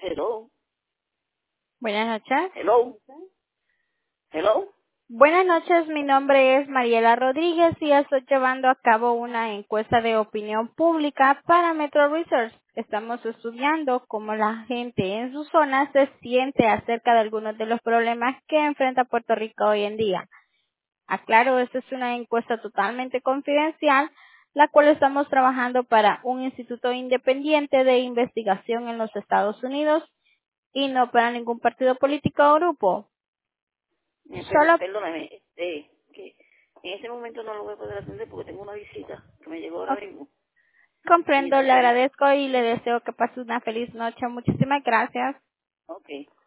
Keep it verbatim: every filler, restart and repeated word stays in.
Hello, Buenas noches. hello, hello. Buenas noches, mi nombre es Mariela Rodríguez y estoy llevando a cabo una encuesta de opinión pública para Metro Research. Estamos estudiando cómo la gente en su zona se siente acerca de algunos de los problemas que enfrenta Puerto Rico hoy en día. Aclaro, esta es una encuesta totalmente confidencial, la cual estamos trabajando para un instituto independiente de investigación en los Estados Unidos y no para ningún partido político o grupo. Eh, per- Solo perdóname, este, que en este momento no lo voy a poder atender porque tengo una visita que me llegó ahora oh, mismo. Y comprendo, le entonces, agradezco y le deseo que pase una feliz noche. Muchísimas gracias. ok.